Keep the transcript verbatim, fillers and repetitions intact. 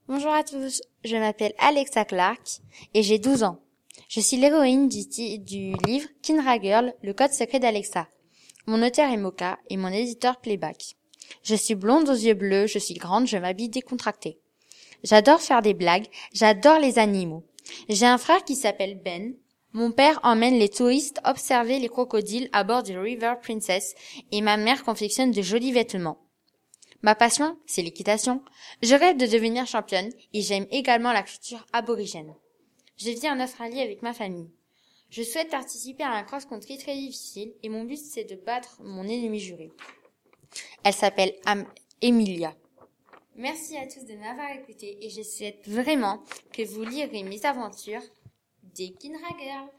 Bonjour à tous, je m'appelle Alexa Clark et j'ai douze ans. Je suis l'héroïne du, ti- du livre Kindra Girl, le code secret d'Alexa. Mon auteur est Mocha et mon éditeur Playback. Je suis blonde aux yeux bleus, je suis grande, je m'habille décontractée. J'adore faire des blagues, j'adore les animaux. J'ai un frère qui s'appelle Ben. Mon père emmène les touristes observer les crocodiles à bord du River Princess et ma mère confectionne de jolis vêtements. Ma passion, c'est l'équitation. Je rêve de devenir championne et j'aime également la culture aborigène. Je vis en Australie avec ma famille. Je souhaite participer à un cross-country très difficile et mon but c'est de battre mon ennemi juré. Elle s'appelle Am- Emilia. Merci à tous de m'avoir écouté et je souhaite vraiment que vous lirez mes aventures des Kindra Girl.